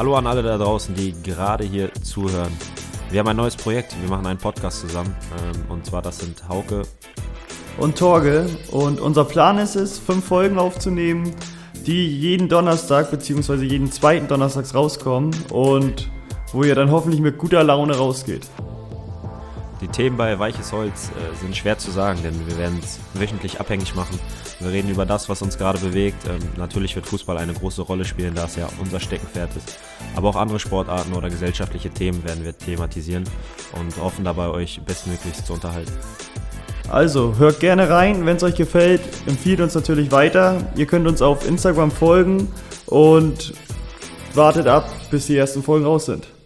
Hallo an alle da draußen, die gerade hier zuhören. Wir haben ein neues Projekt, wir machen einen Podcast zusammen. Und zwar, das sind Hauke und Torge. Und unser Plan ist es, 5 Folgen aufzunehmen, die jeden Donnerstag bzw. jeden zweiten Donnerstags rauskommen und wo ihr dann hoffentlich mit guter Laune rausgeht. Die Themen bei Weiches Holz sind schwer zu sagen, denn wir werden es wöchentlich abhängig machen. Wir reden über das, was uns gerade bewegt. Natürlich wird Fußball eine große Rolle spielen, da es ja unser Steckenpferd ist. Aber auch andere Sportarten oder gesellschaftliche Themen werden wir thematisieren und hoffen dabei, euch bestmöglichst zu unterhalten. Also, hört gerne rein, wenn es euch gefällt, empfiehlt uns natürlich weiter. Ihr könnt uns auf Instagram folgen und wartet ab, bis die ersten Folgen raus sind.